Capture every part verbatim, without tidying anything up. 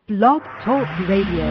Blog Talk Radio.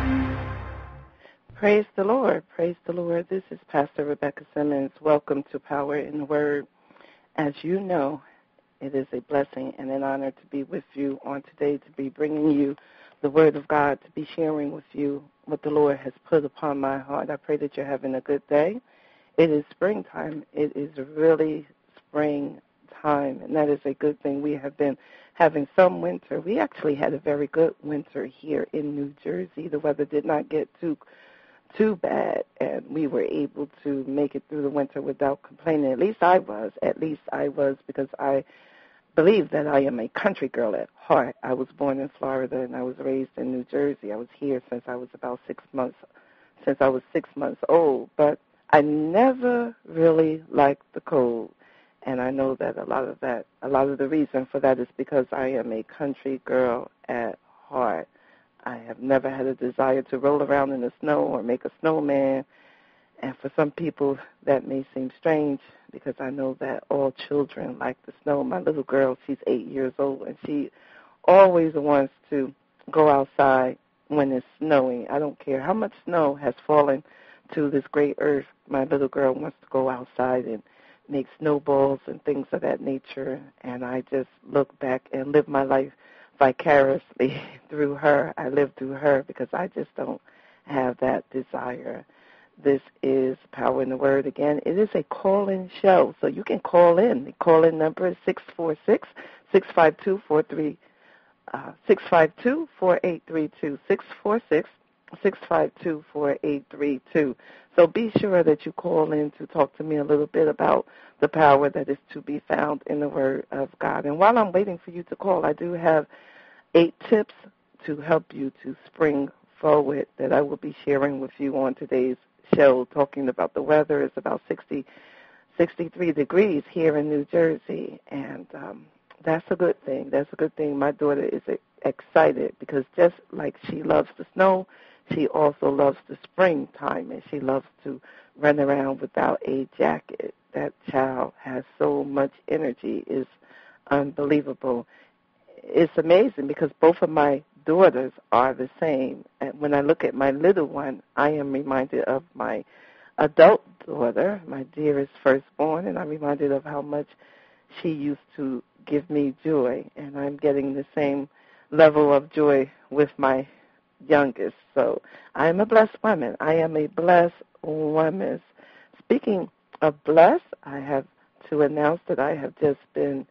Praise the Lord. Praise the Lord. This is Pastor Rebecca Simmons. Welcome to Power in the Word. As you know, it is a blessing and an honor to be with you on today, to be bringing you the Word of God, to be sharing with you what the Lord has put upon my heart. I pray that you're having a good day. It is springtime. It is really spring time, and that is a good thing. We have been having some winter. We actually had a very good winter here in New Jersey. The weather did not get too too bad, and we were able to make it through the winter without complaining. At least I was. At least I was, because I believe that I am a country girl at heart. I was born in Florida, and I was raised in New Jersey. I was here since I was about six months, since I was six months old, but I never really liked the cold. And I know that a lot of that, a lot of the reason for that is because I am a country girl at heart. I have never had a desire to roll around in the snow or make a snowman. And for some people, that may seem strange, because I know that all children like the snow. My little girl, she's eight years old, and she always wants to go outside when it's snowing. I don't care how much snow has fallen to this great earth. My little girl wants to go outside and make snowballs and things of that nature, and I just look back and live my life vicariously through her. I live through her because I just don't have that desire. This is Power in the Word. Again, it is a call-in show, so you can call in. The call-in number is six four six, six five two, four three, uh, six five two, four eight three two, six four six, six five two, four eight three two. So be sure that you call in to talk to me a little bit about the power that is to be found in the Word of God. And while I'm waiting for you to call, I do have eight tips to help you to spring forward that I will be sharing with you on today's show, talking about the weather. It's about sixty, sixty-three degrees here in New Jersey, and um, that's a good thing. That's a good thing. My daughter is excited because just like she loves the snow, she also loves the springtime, and she loves to run around without a jacket. That child has so much energy. It's unbelievable. It's amazing because both of my daughters are the same. And when I look at my little one, I am reminded of my adult daughter, my dearest firstborn, and I'm reminded of how much she used to give me joy. And I'm getting the same level of joy with my youngest. So I am a blessed woman. I am a blessed woman. Speaking of blessed, I have to announce that I have just been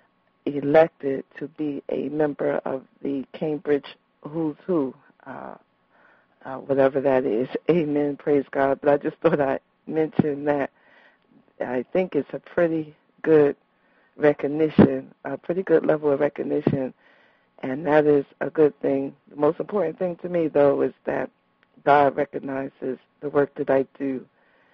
elected to be a member of the Cambridge Who's Who, uh, uh, whatever that is. Amen, praise God. But I just thought I'd mention that. I think it's a pretty good recognition, a pretty good level of recognition, and that is a good thing. The most important thing to me, though, is that God recognizes the work that I do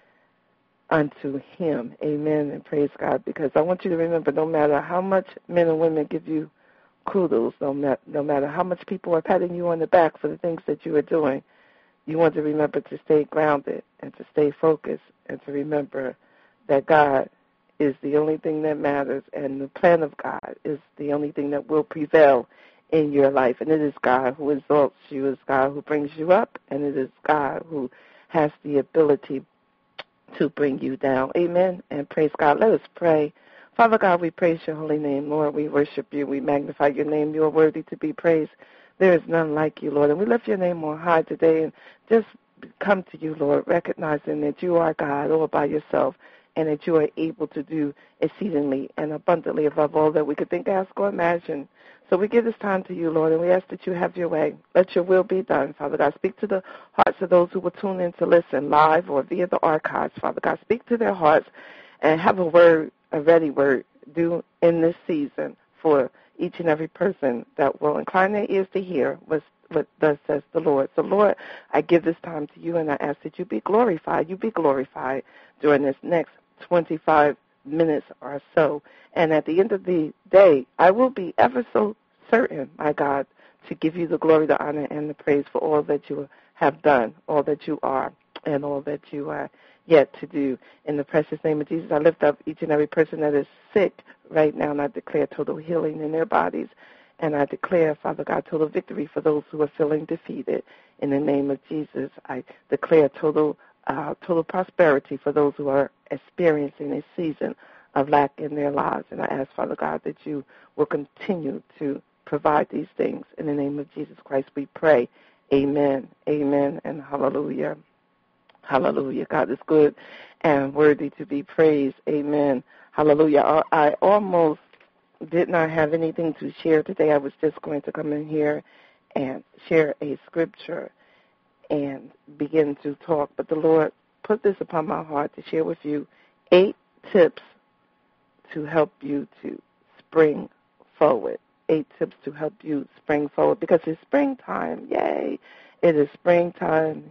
unto him. Amen, and praise God, because I want you to remember, no matter how much men and women give you kudos, no, ma- no matter how much people are patting you on the back for the things that you are doing, you want to remember to stay grounded and to stay focused and to remember that God is the only thing that matters, and the plan of God is the only thing that will prevail in your life. And it is God who exalts you, it is God who brings you up, and it is God who has the ability to bring you down. Amen, and praise God. Let us pray. Father God, we praise your holy name, Lord. We worship you. We magnify your name. You are worthy to be praised. There is none like you, Lord. And we lift your name on high today and just come to you, Lord, recognizing that you are God all by yourself, and that you are able to do exceedingly and abundantly above all that we could think, ask, or imagine. So we give this time to you, Lord, and we ask that you have your way. Let your will be done, Father God. Speak to the hearts of those who will tune in to listen live or via the archives, Father God. Speak to their hearts and have a word, a ready word, due in this season for each and every person that will incline their ears to hear what, what thus says the Lord. So, Lord, I give this time to you, and I ask that you be glorified. You be glorified during this next twenty-five minutes or so. And at the end of the day, I will be ever so certain, my God, to give you the glory, the honor, and the praise for all that you have done, all that you are, and all that you are yet to do. In the precious name of Jesus, I lift up each and every person that is sick right now, and I declare total healing in their bodies And I declare, Father God, total victory for those who are feeling defeated. In the name of Jesus, I declare total uh, total prosperity for those who are experiencing a season of lack in their lives. And I ask, Father God, that you will continue to provide these things. In the name of Jesus Christ, we pray. Amen, amen, and hallelujah. Hallelujah. God is good and worthy to be praised. Amen. Hallelujah. I almost did not have anything to share today. I was just going to come in here and share a scripture and begin to talk. But the Lord put this upon my heart to share with you eight tips to help you to spring forward. Eight tips to help you spring forward because it's springtime. Yay. It is springtime.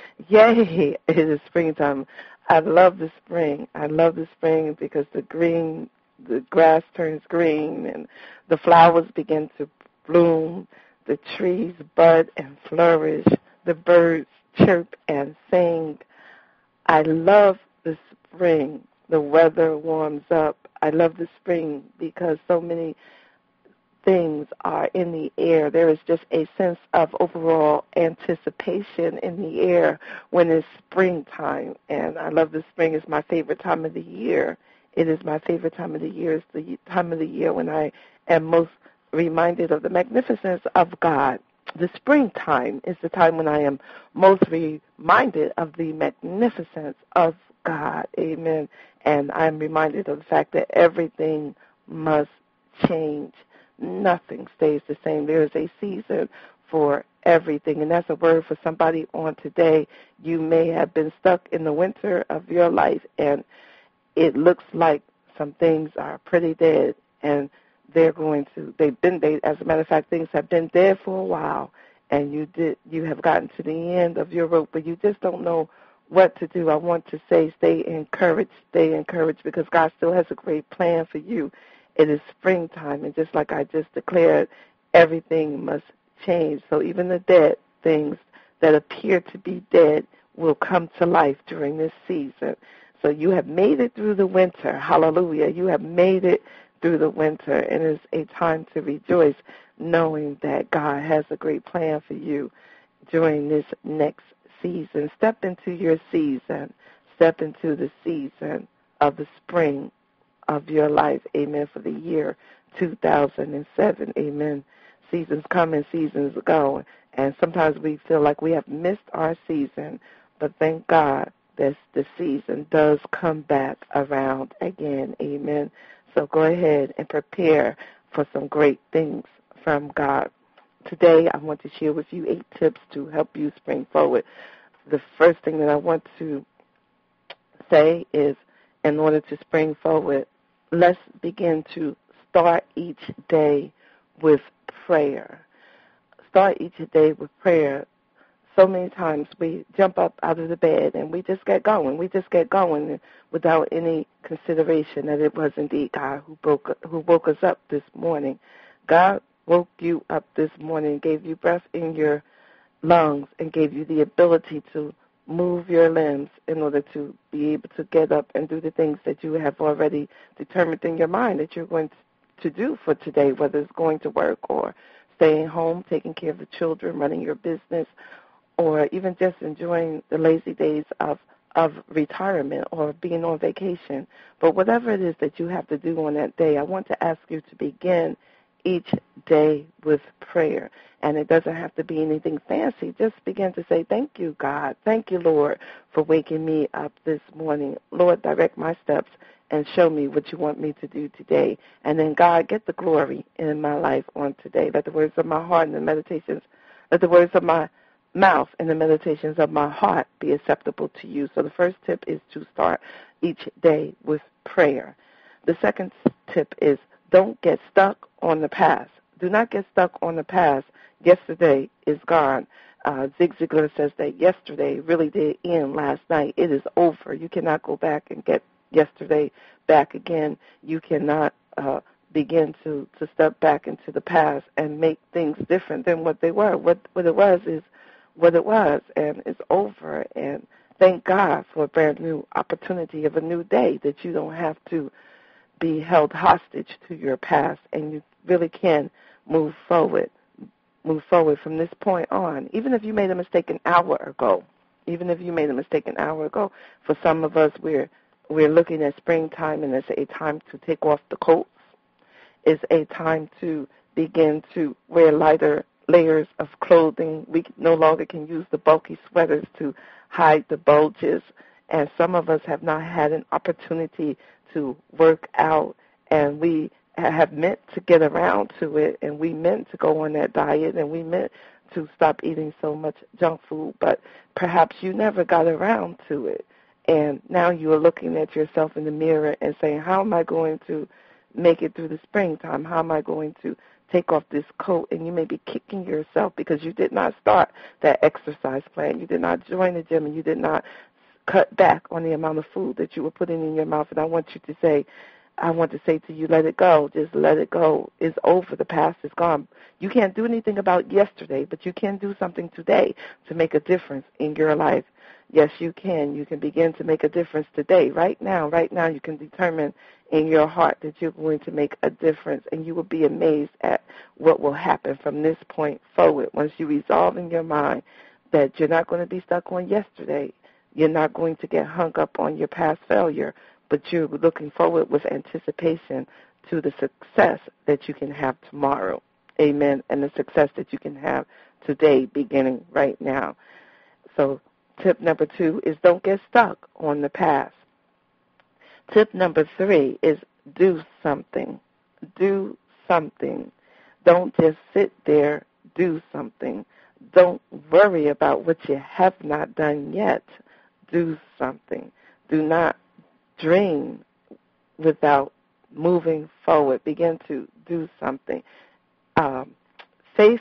Yay. It is springtime. I love the spring. I love the spring because the green, the grass turns green and the flowers begin to bloom. The trees bud and flourish. The birds chirp and sing. I love the spring. The weather warms up. I love the spring because so many things are in the air. There is just a sense of overall anticipation in the air when it's springtime. And I love the spring. It's my favorite time of the year. It is my favorite time of the year. It's the time of the year when I am most reminded of the magnificence of God. The springtime is the time when I am most reminded of the magnificence of God. Amen. And I'm reminded of the fact that everything must change. Nothing stays the same. There is a season for everything, and that's a word for somebody on today. You may have been stuck in the winter of your life, and it looks like some things are pretty dead, and they're going to, they've been, they, as a matter of fact, things have been dead for a while, and you did, you have gotten to the end of your rope, but you just don't know what to do. I want to say stay encouraged, stay encouraged, because God still has a great plan for you. It is springtime, and just like I just declared, everything must change. So even the dead things that appear to be dead will come to life during this season. So you have made it through the winter. Hallelujah. You have made it through the winter, and it's a time to rejoice knowing that God has a great plan for you during this next season. Step into your season. Step into the season of the spring of your life, amen, for the year two thousand seven, amen. Seasons come and seasons go, and sometimes we feel like we have missed our season, but thank God that the season does come back around again, amen. So go ahead and prepare for some great things from God. Today I want to share with you eight tips to help you spring forward. The first thing that I want to say is, in order to spring forward, let's begin to start each day with prayer. Start each day with prayer. So many times we jump up out of the bed and we just get going. We just get going without any consideration that it was indeed God who broke, who woke us up this morning. God woke you up this morning, gave you breath in your lungs, and gave you the ability to move your limbs in order to be able to get up and do the things that you have already determined in your mind that you're going to do for today, whether it's going to work or staying home, taking care of the children, running your business, or even just enjoying the lazy days of, of retirement or being on vacation. But whatever it is that you have to do on that day, I want to ask you to begin each day with prayer. And it doesn't have to be anything fancy. Just begin to say, thank you, God. Thank you, Lord, for waking me up this morning. Lord, direct my steps and show me what you want me to do today. And then, God, get the glory in my life on today. Let the words of my heart and the meditations, let the words of my mouth and the meditations of my heart be acceptable to you. So the first tip is to start each day with prayer. The second tip is don't get stuck on the past. Do not get stuck on the past. Yesterday is gone. Uh, Zig Ziglar says that yesterday really did end last night. It is over. You cannot go back and get yesterday back again. You cannot uh, begin to, to step back into the past and make things different than what they were. What, what it was is what it was, and it's over. And thank God for a brand new opportunity of a new day that you don't have to be held hostage to your past, and you really can move forward. Move forward from this point on. Even if you made a mistake an hour ago, even if you made a mistake an hour ago, for some of us, we're we're looking at springtime, and it's a time to take off the coats. It's a time to begin to wear lighter layers of clothing. We no longer can use the bulky sweaters to hide the bulges, and some of us have not had an opportunity to work out, and we have meant to get around to it, and we meant to go on that diet, and we meant to stop eating so much junk food, but perhaps you never got around to it. And now you are looking at yourself in the mirror and saying, how am I going to make it through the springtime? How am I going to take off this coat? And you may be kicking yourself because you did not start that exercise plan. You did not join the gym, and you did not cut back on the amount of food that you were putting in your mouth. And I want you to say, I want to say to you, let it go. Just let it go. It's over. The past is gone. You can't do anything about yesterday, but you can do something today to make a difference in your life. Yes, you can. You can begin to make a difference today. Right now, right now, you can determine in your heart that you're going to make a difference, and you will be amazed at what will happen from this point forward. Once you resolve in your mind that you're not going to be stuck on yesterday, you're not going to get hung up on your past failure, but you're looking forward with anticipation to the success that you can have tomorrow. Amen. And the success that you can have today, beginning right now. So tip number two is don't get stuck on the past. Tip number three is do something. Do something. Don't just sit there. Do something. Don't worry about what you have not done yet. Do something. Do not dream without moving forward. Begin to do something. Um, faith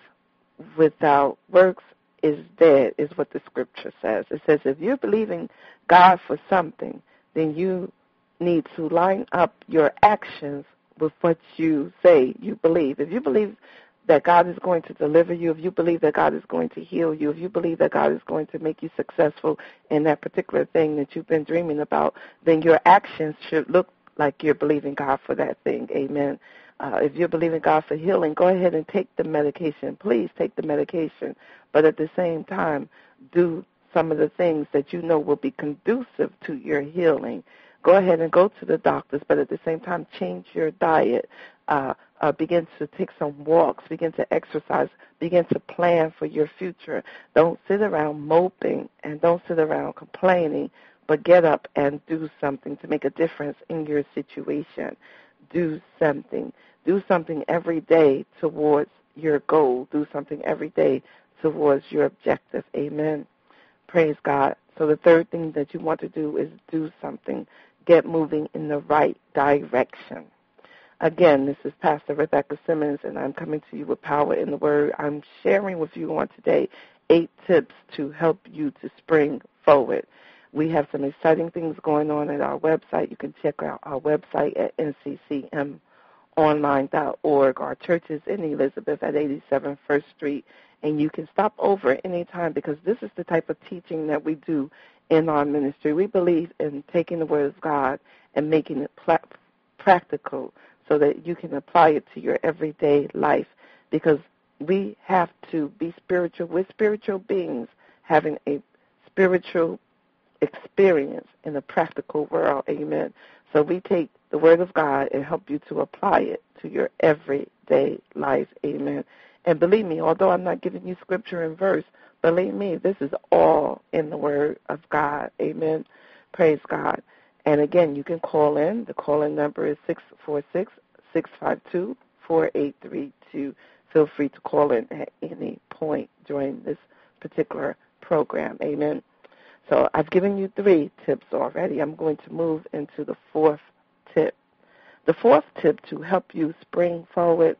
without works is dead, is what the scripture says. It says if you're believing God for something, then you need to line up your actions with what you say you believe. If you believe that God is going to deliver you, if you believe that God is going to heal you, if you believe that God is going to make you successful in that particular thing that you've been dreaming about, then your actions should look like you're believing God for that thing. Amen. Uh, if you're believing God for healing, go ahead and take the medication. Please take the medication. But at the same time, do some of the things that you know will be conducive to your healing. Go ahead and go to the doctors, but at the same time, change your diet. Uh, uh, begin to take some walks. Begin to exercise. Begin to plan for your future. Don't sit around moping and don't sit around complaining, but get up and do something to make a difference in your situation. Do something. Do something every day towards your goal. Do something every day towards your objective. Amen. Praise God. So the third thing that you want to do is do something. Get moving in the right direction. Again, this is Pastor Rebecca Simmons, and I'm coming to you with Power in the Word. I'm sharing with you on today eight tips to help you to spring forward. We have some exciting things going on at our website. You can check out our website at N C C M online dot org. Our church is in Elizabeth at eighty-seven First Street, and you can stop over any time because this is the type of teaching that we do in our ministry. We believe in taking the Word of God and making it pla- practical so that you can apply it to your everyday life, because we have to be spiritual. We're spiritual beings having a spiritual experience in a practical world. Amen. So we take the Word of God and help you to apply it to your everyday life. Amen. And believe me, although I'm not giving you scripture and verse, believe me, this is all in the Word of God. Amen. Praise God. And again, you can call in. The call-in number is six four six, six five two, four eight three two. Feel free to call in at any point during this particular program. Amen. So I've given you three tips already. I'm going to move into the fourth tip. The fourth tip to help you spring forward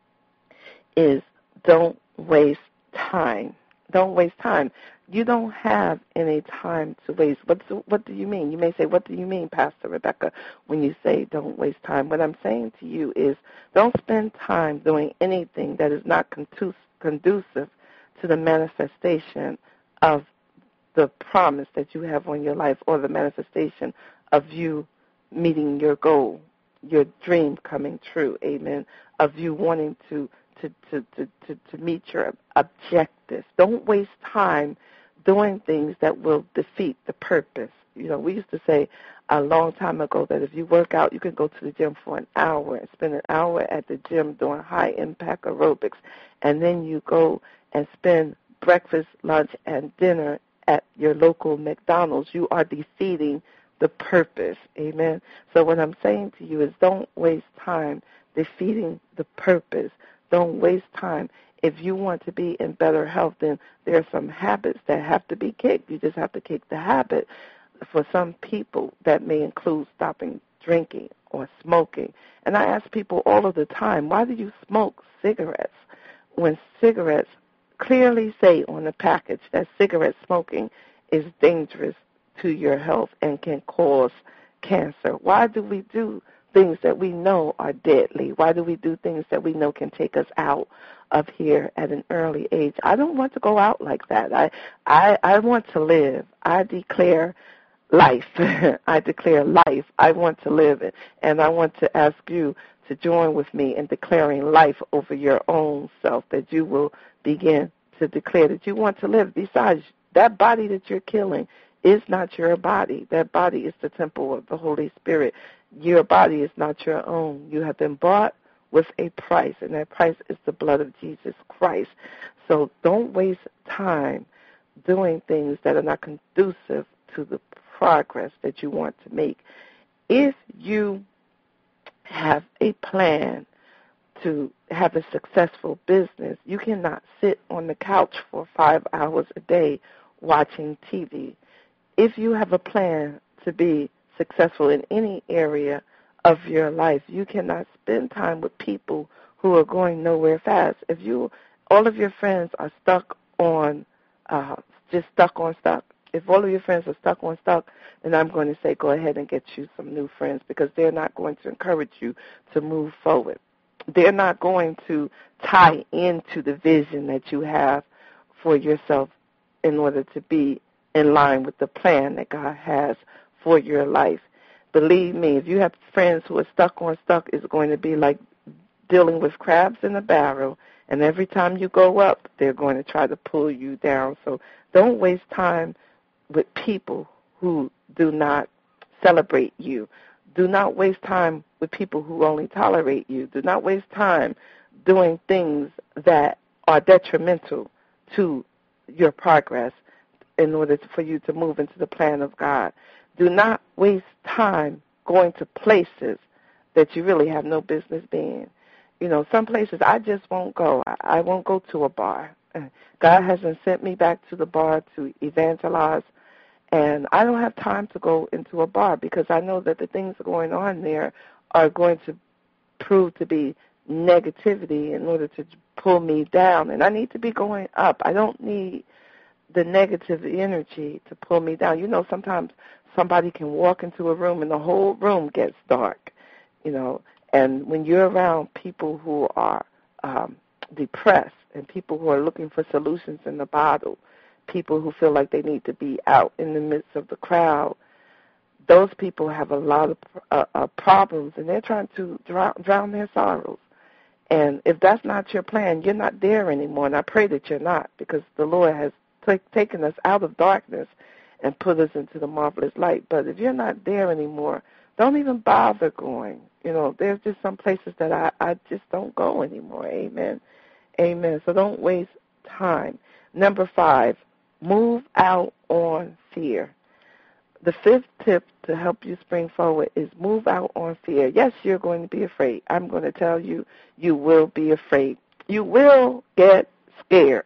is don't waste time. Don't waste time. You don't have any time to waste. What do, what do you mean? You may say, what do you mean, Pastor Rebecca, when you say don't waste time? What I'm saying to you is don't spend time doing anything that is not conducive to the manifestation of the promise that you have on your life, or the manifestation of you meeting your goal, your dream coming true, amen, of you wanting to to, to, to, to, to meet your objectives. Don't waste time doing things that will defeat the purpose. You know, we used to say a long time ago that if you work out, you can go to the gym for an hour and spend an hour at the gym doing high-impact aerobics, and then you go and spend breakfast, lunch, and dinner at your local McDonald's. You are defeating the purpose. Amen. So what I'm saying to you is don't waste time defeating the purpose. Don't waste time. If you want to be in better health, then there are some habits that have to be kicked. You just have to kick the habit. For some people, that may include stopping drinking or smoking. And I ask people all of the time, why do you smoke cigarettes when cigarettes clearly say on the package that cigarette smoking is dangerous to your health and can cause cancer? Why do we do things that we know are deadly? Why do we do things that we know can take us out of here at an early age? I don't want to go out like that. I I, I want to live. I declare life. I declare life. I want to live it. And I want to ask you to join with me in declaring life over your own self, that you will begin to declare that you want to live. Besides, that body that you're killing is not your body. That body is the temple of the Holy Spirit. Your body is not your own. You have been bought with a price, and that price is the blood of Jesus Christ. So don't waste time doing things that are not conducive to the progress that you want to make. If you have a plan to have a successful business, you cannot sit on the couch for five hours a day watching T V. If you have a plan to be successful in any area of your life, you cannot spend time with people who are going nowhere fast. If you, all of your friends are stuck on, uh, just stuck on stuck, if all of your friends are stuck on stuck, then I'm going to say go ahead and get you some new friends, because they're not going to encourage you to move forward. They're not going to tie into the vision that you have for yourself in order to be in line with the plan that God has for your life. Believe me, if you have friends who are stuck on stuck, it's going to be like dealing with crabs in a barrel, and every time you go up, they're going to try to pull you down. So don't waste time with people who do not celebrate you. Do not waste time with people who only tolerate you. Do not waste time doing things that are detrimental to your progress in order for you to move into the plan of God. Do not waste time going to places that you really have no business being. You know, some places I just won't go. I won't go to a bar. God hasn't sent me back to the bar to evangelize, and I don't have time to go into a bar because I know that the things going on there are going to prove to be negativity in order to pull me down, and I need to be going up. I don't need the negative energy to pull me down. You know, sometimes somebody can walk into a room and the whole room gets dark, you know, and when you're around people who are um, depressed and people who are looking for solutions in the bottle, people who feel like they need to be out in the midst of the crowd, those people have a lot of uh, uh, problems, and they're trying to drown, drown their sorrows. And if that's not your plan, you're not there anymore, and I pray that you're not, because the Lord has t- taken us out of darkness and put us into the marvelous light. But if you're not there anymore, don't even bother going. You know, there's just some places that I, I just don't go anymore. Amen. Amen. So don't waste time. Number five, move out on fear. The fifth tip to help you spring forward is move out on fear. Yes, you're going to be afraid. I'm going to tell you, you will be afraid. You will get scared.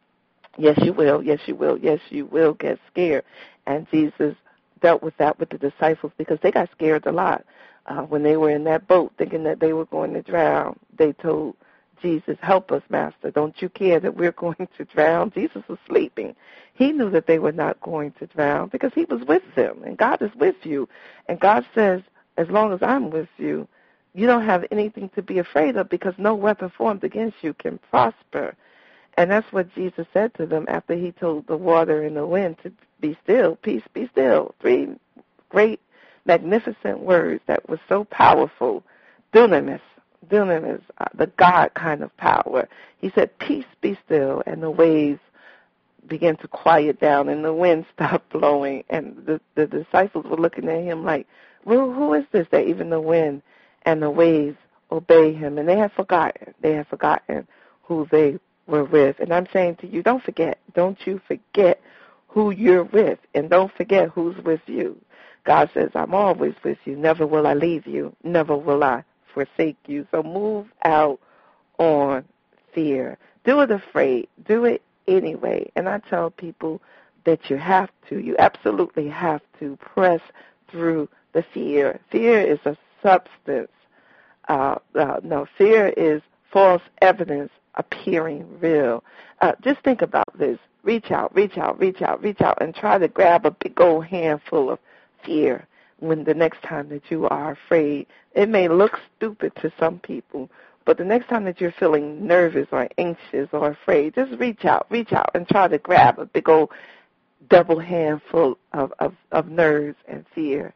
Yes, you will. Yes, you will. Yes, you will get scared. And Jesus dealt with that with the disciples because they got scared a lot. Uh, when they were in that boat thinking that they were going to drown, they told Jesus, help us, Master. Don't you care that we're going to drown? Jesus was sleeping. He knew that they were not going to drown because he was with them, and God is with you. And God says, as long as I'm with you, you don't have anything to be afraid of because no weapon formed against you can prosper. And that's what Jesus said to them after he told the water and the wind to be still. Peace, be still. Three great, magnificent words that were so powerful. Dunamis. dunamis, uh, the God kind of power. He said, peace be still, and the waves began to quiet down, and the wind stopped blowing. And the, the disciples were looking at him like, well, who is this that even the wind and the waves obey him? And they had forgotten. They had forgotten who they were with. And I'm saying to you, don't forget. Don't you forget who you're with, and don't forget who's with you. God says, I'm always with you. Never will I leave you. Never will I forsake you. So move out on fear. Do it afraid. Do it anyway. And I tell people that you have to. You absolutely have to press through the fear. Fear is a substance. Uh, uh, no, fear is false evidence appearing real. Uh, just think about this. Reach out, reach out, reach out, reach out, and try to grab a big old handful of fear when the next time that you are afraid. It may look stupid to some people, but the next time that you're feeling nervous or anxious or afraid, just reach out, reach out, and try to grab a big old double handful of, of, of nerves and fear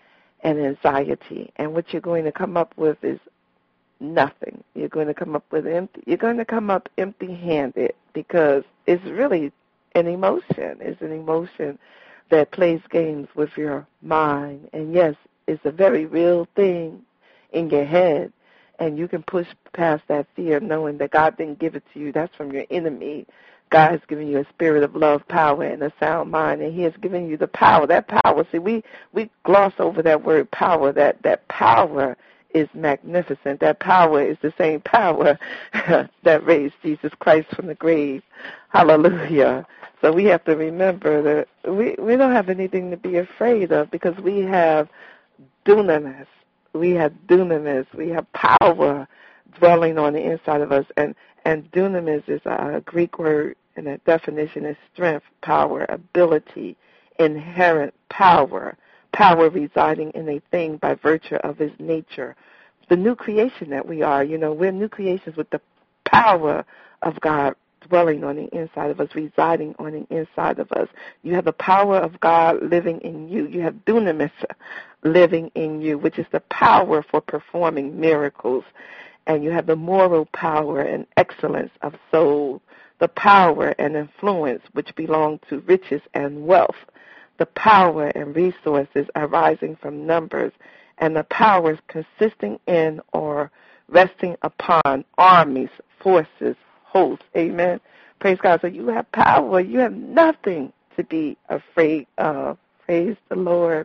and anxiety. And what you're going to come up with is nothing. You're going to come up with empty. You're going to come up empty-handed, because it's really an emotion. It's an emotion that plays games with your mind. And yes, it's a very real thing in your head. And you can push past that fear knowing that God didn't give it to you. That's from your enemy. God has given you a spirit of love, power, and a sound mind, and he has given you the power. That power, see, we, we gloss over that word power. That, that power is magnificent. That power is the same power that raised Jesus Christ from the grave. Hallelujah. So we have to remember that we, we don't have anything to be afraid of, because we have dunamis. We have dunamis. We have power dwelling on the inside of us. And, and dunamis is a Greek word, and the definition is strength, power, ability, inherent power, power residing in a thing by virtue of its nature. The new creation that we are, you know, we're new creations with the power of God dwelling on the inside of us, residing on the inside of us. You have the power of God living in you. You have dunamis living in you, which is the power for performing miracles. And you have the moral power and excellence of soul, the power and influence which belong to riches and wealth, the power and resources arising from numbers, and the powers consisting in or resting upon armies, forces, hosts. Amen. Praise God. So you have power. You have nothing to be afraid of. Praise the Lord.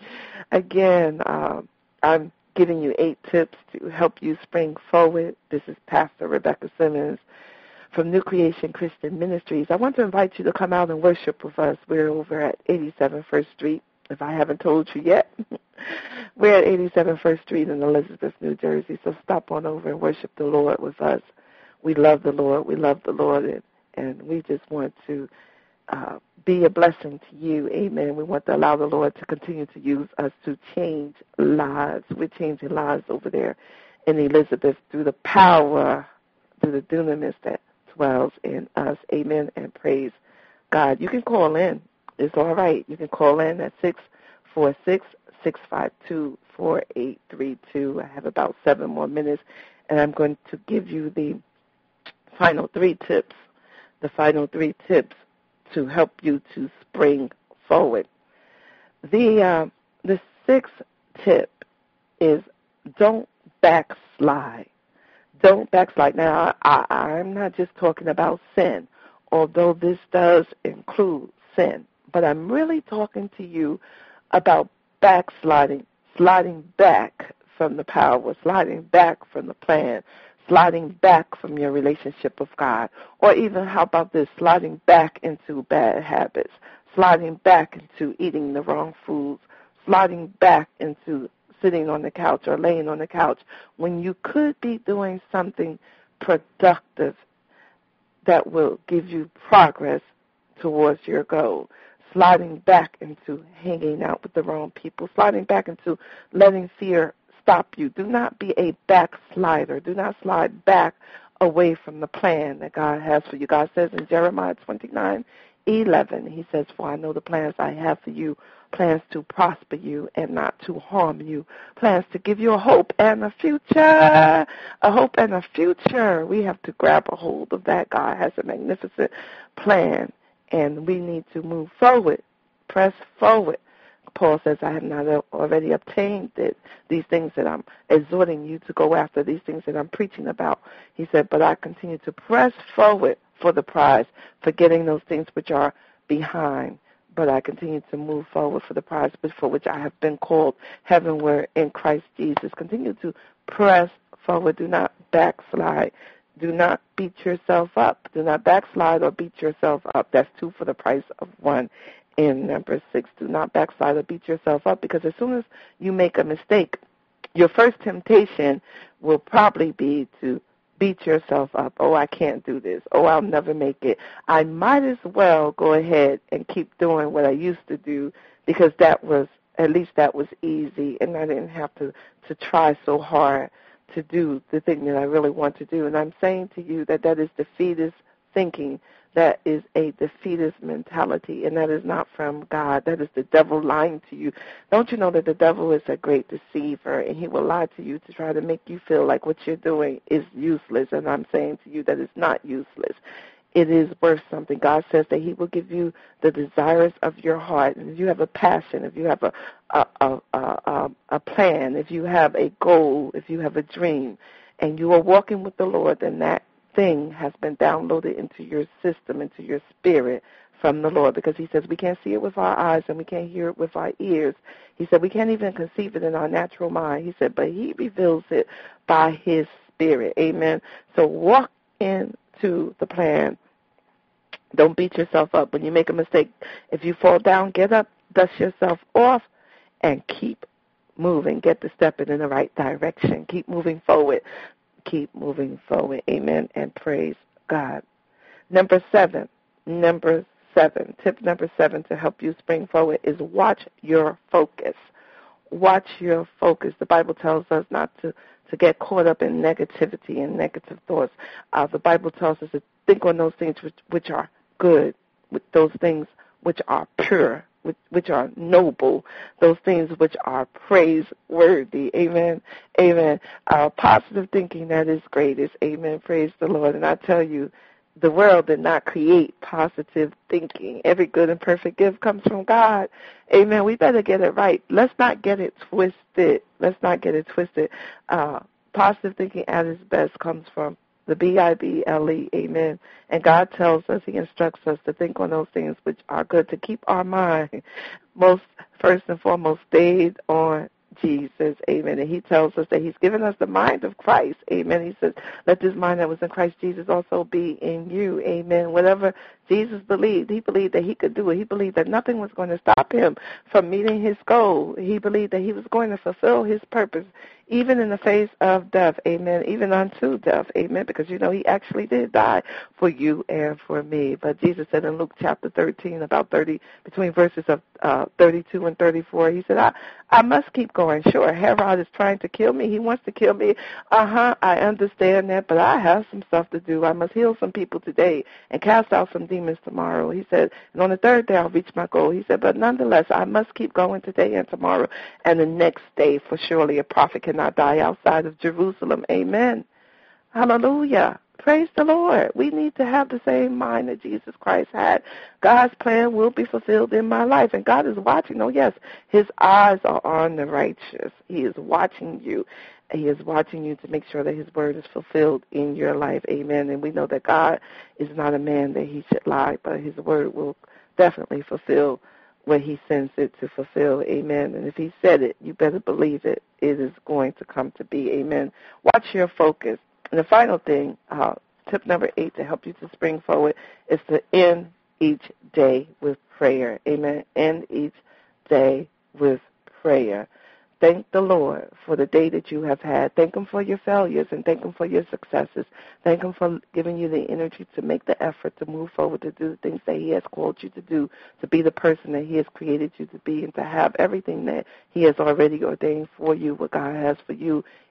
Again, uh, I'm giving you eight tips to help you spring forward. This is Pastor Rebecca Simmons from New Creation Christian Ministries. I want to invite you to come out and worship with us. We're over at eighty-seven First Street. If I haven't told you yet, we're at eighty-seven First Street in Elizabeth, New Jersey. So stop on over and worship the Lord with us. We love the Lord. We love the Lord, and, and we just want to uh, be a blessing to you. Amen. We want to allow the Lord to continue to use us to change lives. We're changing lives over there in Elizabeth through the power, through the dunamis that dwells in us. Amen, and praise God. You can call in. It's all right. You can call in at six four six, six five two, four eight three two. I have about seven more minutes, and I'm going to give you the final three tips, the final three tips to help you to spring forward. The, uh, the sixth tip is don't backslide. Don't backslide. Now, I, I'm not just talking about sin, although this does include sin, but I'm really talking to you about backsliding, sliding back from the power, sliding back from the plan, sliding back from your relationship with God, or even, how about this, sliding back into bad habits, sliding back into eating the wrong foods, sliding back into sitting on the couch or laying on the couch when you could be doing something productive that will give you progress towards your goal, sliding back into hanging out with the wrong people, sliding back into letting fear stop you. Do not be a backslider. Do not slide back away from the plan that God has for you. God says in Jeremiah twenty-nine eleven, he says, for I know the plans I have for you plans to prosper you and not to harm you, plans to give you a hope and a future, a hope and a future. We have to grab a hold of that. God has a magnificent plan, and we need to move forward, press forward. Paul says, I have not already obtained it, these things that I'm exhorting you to go after, these things that I'm preaching about. He said, but I continue to press forward for the prize, forgetting those things which are behind. But I continue to move forward for the prize for which I have been called heavenward in Christ Jesus. Continue to press forward. Do not backslide. Do not beat yourself up. Do not backslide or beat yourself up. That's two for the price of one. In number six, do not backslide or beat yourself up, because as soon as you make a mistake, your first temptation will probably be to beat yourself up. Oh, I can't do this. Oh, I'll never make it. I might as well go ahead and keep doing what I used to do, because that was, at least that was easy, and I didn't have to, to try so hard to do the thing that I really want to do. And I'm saying to you that that is defeatist thinking. That is a defeatist mentality, and that is not from God. That is the devil lying to you. Don't you know that the devil is a great deceiver, and he will lie to you to try to make you feel like what you're doing is useless, and I'm saying to you that it's not useless. It is worth something. God says that he will give you the desires of your heart, and if you have a passion, if you have a, a, a, a, a plan, if you have a goal, if you have a dream, and you are walking with the Lord, then that thing has been downloaded into your system, into your spirit from the Lord, because he says we can't see it with our eyes and we can't hear it with our ears. He said we can't even conceive it in our natural mind. He said, but he reveals it by his spirit. Amen. So walk into the plan. Don't beat yourself up. When you make a mistake, if you fall down, get up, dust yourself off, and keep moving. Get to stepping in the right direction. Keep moving forward. Keep moving forward. Amen, and praise God. Number seven, number seven, tip number seven to help you spring forward is watch your focus. Watch your focus. The Bible tells us not to, to get caught up in negativity and negative thoughts. Uh, the Bible tells us to think on those things which, which are good, with those things which are pure, which, which are noble, those things which are praiseworthy. Amen. Amen. Uh, positive thinking, that is greatest. Amen. Praise the Lord. And I tell you, the world did not create positive thinking. Every good and perfect gift comes from God. Amen. We better get it right. Let's not get it twisted. Let's not get it twisted. Uh, positive thinking at its best comes from the B I B L E, amen. And God tells us, he instructs us to think on those things which are good, to keep our mind most, first and foremost, stayed on Jesus, amen. And he tells us that he's given us the mind of Christ, amen. He says, let this mind that was in Christ Jesus also be in you, amen. Whatever Jesus believed, he believed that he could do it. He believed that nothing was going to stop him from meeting his goal. He believed that he was going to fulfill his purpose, even in the face of death, amen, even unto death, amen, because, you know, he actually did die for you and for me. But Jesus said in Luke chapter thirteen, about thirty, between verses of uh, thirty-two and thirty-four, he said, I, I must keep going. Sure, Herod is trying to kill me. He wants to kill me. Uh-huh, I understand that, but I have some stuff to do. I must heal some people today and cast out some demons tomorrow. He said, and on the third day I'll reach my goal. He said, but nonetheless, I must keep going today and tomorrow and the next day, for surely a prophet cannot die outside of Jerusalem. Amen. Hallelujah. Praise the Lord. We need to have the same mind that Jesus Christ had. God's plan will be fulfilled in my life. And God is watching. Oh, yes, his eyes are on the righteous. He is watching you. He is watching you to make sure that his word is fulfilled in your life. Amen. And we know that God is not a man that he should lie, but his word will definitely fulfill what he sends it to fulfill. Amen. And if he said it, you better believe it. It is going to come to be. Amen. Watch your focus. And the final thing, uh, tip number eight to help you to spring forward, is to end each day with prayer. Amen. End each day with prayer. Thank the Lord for the day that you have had. Thank him for your failures and thank him for your successes. Thank him for giving you the energy to make the effort to move forward, to do the things that he has called you to do, to be the person that he has created you to be, and to have everything that he has already ordained for you, what God has for you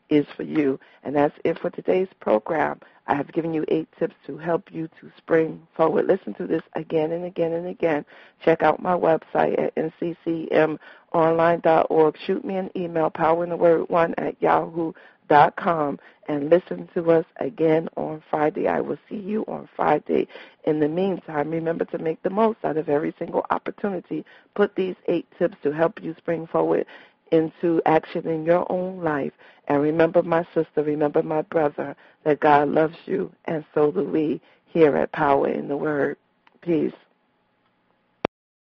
is for you. And that's it for today's program. I have given you eight tips to help you to spring forward. Listen to this again and again and again. Check out my website at N C C M online dot org. Shoot me an email, power in the word one at yahoo dot com, and listen to us again on Friday. I will see you on Friday. In the meantime, remember to make the most out of every single opportunity. Put these eight tips to help you spring forward into action in your own life. And remember, my sister, remember, my brother, that God loves you, and so do we here at Power in the Word. Peace.